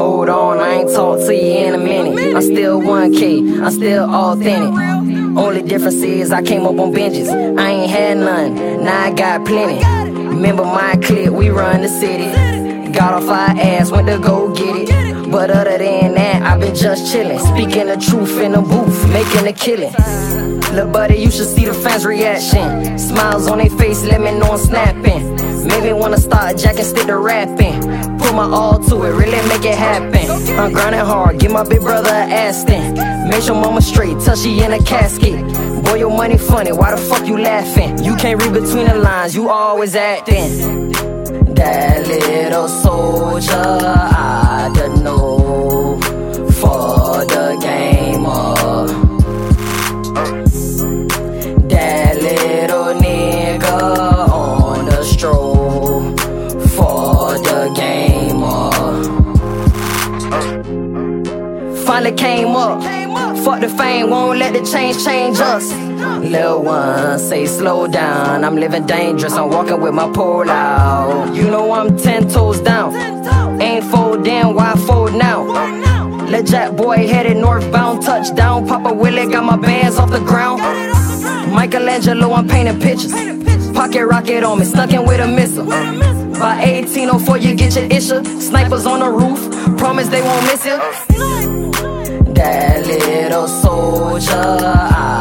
Hold on, I ain't talk to you in a minute. I'm still 1K, I'm still authentic. Only difference is I came up on benches. I ain't had none, now I got plenty. Remember my clique, we run the city. Got off our ass, went to go get it. But other than that, I've been just chillin'. Speaking the truth in the booth, making a killing. Lil' buddy, you should see the fans' reaction. Smiles on their face, let me know I'm snapping. Made me wanna start jacking, stick to rapping. Put my all to it, really make it happen. I'm grinding hard, give my big brother a Aston. Make sure mama straight, till she in a casket. Boy, your money funny, why the fuck you laughing? You can't read between the lines, you always acting. That little soldier, I don't know for the game of. That little nigga on the stroll for the game of. Finally came up, fuck the fame, won't let the change us. Lil' one, say slow down, I'm living dangerous, I'm walking with my pole out. You know I'm 10 toes down, ain't folding, why fold now? Let Jack boy headed northbound, touchdown, Papa Willie got my bands off the ground. Michelangelo, I'm painting pictures, pocket rocket on me, stuck in with a missile. By 1804 you get your issue, snipers on the roof, promise they won't miss you. That little soldier,